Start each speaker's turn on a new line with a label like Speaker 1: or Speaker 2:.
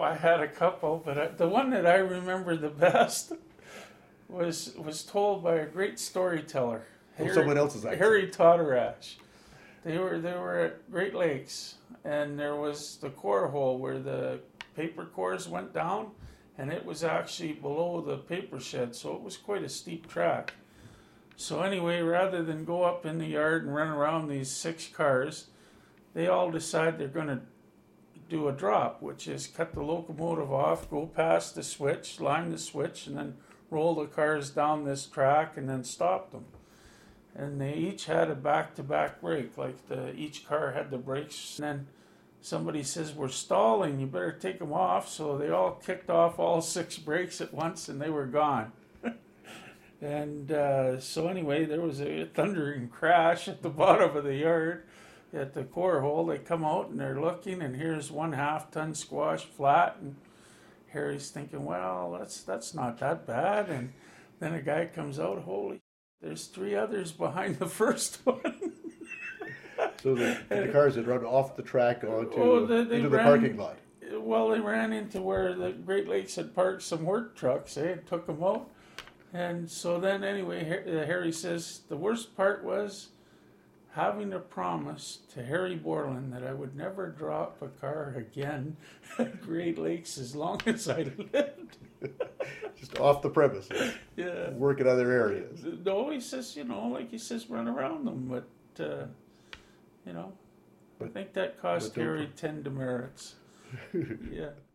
Speaker 1: I had a couple, but the one that I remember the best was told by a great storyteller.
Speaker 2: Someone else's accent.
Speaker 1: Harry Totterash. They were at Great Lakes, and there was the core hole where the paper cores went down, and it was actually below the paper shed, so it was quite a steep track. So anyway, rather than go up in the yard and run around these 6 cars, they all decide they're going to do a drop, which is cut the locomotive off, go past the switch, line the switch, and then roll the cars down this track and then stop them. And they each had a back-to-back brake, like each car had the brakes. And then somebody says, we're stalling, you better take them off. So they all kicked off all 6 brakes at once, and they were gone. And so anyway, there was a thundering crash at the bottom of the yard at the core hole. They come out and they're looking, and here's 1/2 ton squash flat. And Harry's thinking, well, that's not that bad. And then a guy comes out, holy, there's 3 others behind the first one.
Speaker 2: So the cars had run off the track onto into the parking lot.
Speaker 1: Well, they ran into where the Great Lakes had parked some work trucks. They took them out. And so then anyway, Harry says, the worst part was having to promise to Harry Borland that I would never drop a car again at Great Lakes as long as I lived.
Speaker 2: Just off the premises.
Speaker 1: Yeah.
Speaker 2: Work in other areas.
Speaker 1: No, he says, like he says, run around them. But, I think that cost Harry 10 demerits. Yeah.